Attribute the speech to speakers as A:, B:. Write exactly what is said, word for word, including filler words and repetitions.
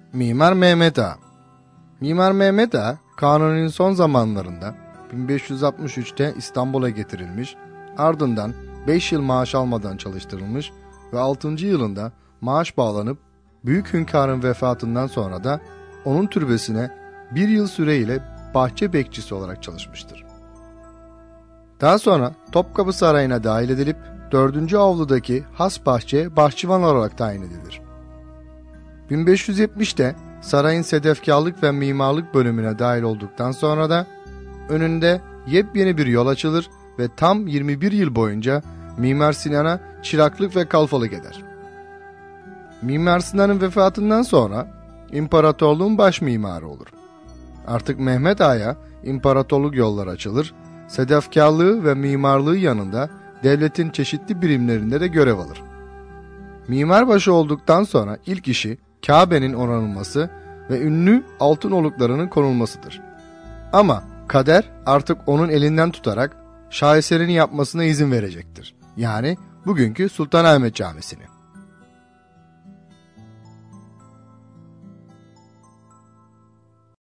A: Mimar Mehmet Ağa. Mimar Mehmet Ağa, Kanuni'nin son zamanlarında bin beş yüz altmış üçte İstanbul'a getirilmiş, ardından beş yıl maaş almadan çalıştırılmış ve altıncı yılında maaş bağlanıp büyük hünkârın vefatından sonra da onun türbesine bir yıl süreyle bahçe bekçisi olarak çalışmıştır. Daha sonra Topkapı Sarayı'na dahil edilip dördüncü avludaki has bahçeye bahçıvan olarak tayin edilir. bin beş yüz yetmişte sarayın sedefkarlık ve mimarlık bölümüne dahil olduktan sonra da önünde yepyeni bir yol açılır ve tam yirmi bir yıl boyunca Mimar Sinan'a çıraklık ve kalfalık eder. Mimar Sinan'ın vefatından sonra imparatorluğun baş mimarı olur. Artık Mehmet Ağa'ya imparatorluk yolları açılır, sedefkarlığı ve mimarlığı yanında devletin çeşitli birimlerinde de görev alır. Mimarbaşı olduktan sonra ilk işi Kabe'nin onarılması ve ünlü altın oluklarının konulmasıdır. Ama kader artık onun elinden tutarak şaheserini yapmasına izin verecektir. Yani bugünkü Sultanahmet Camisi'ni.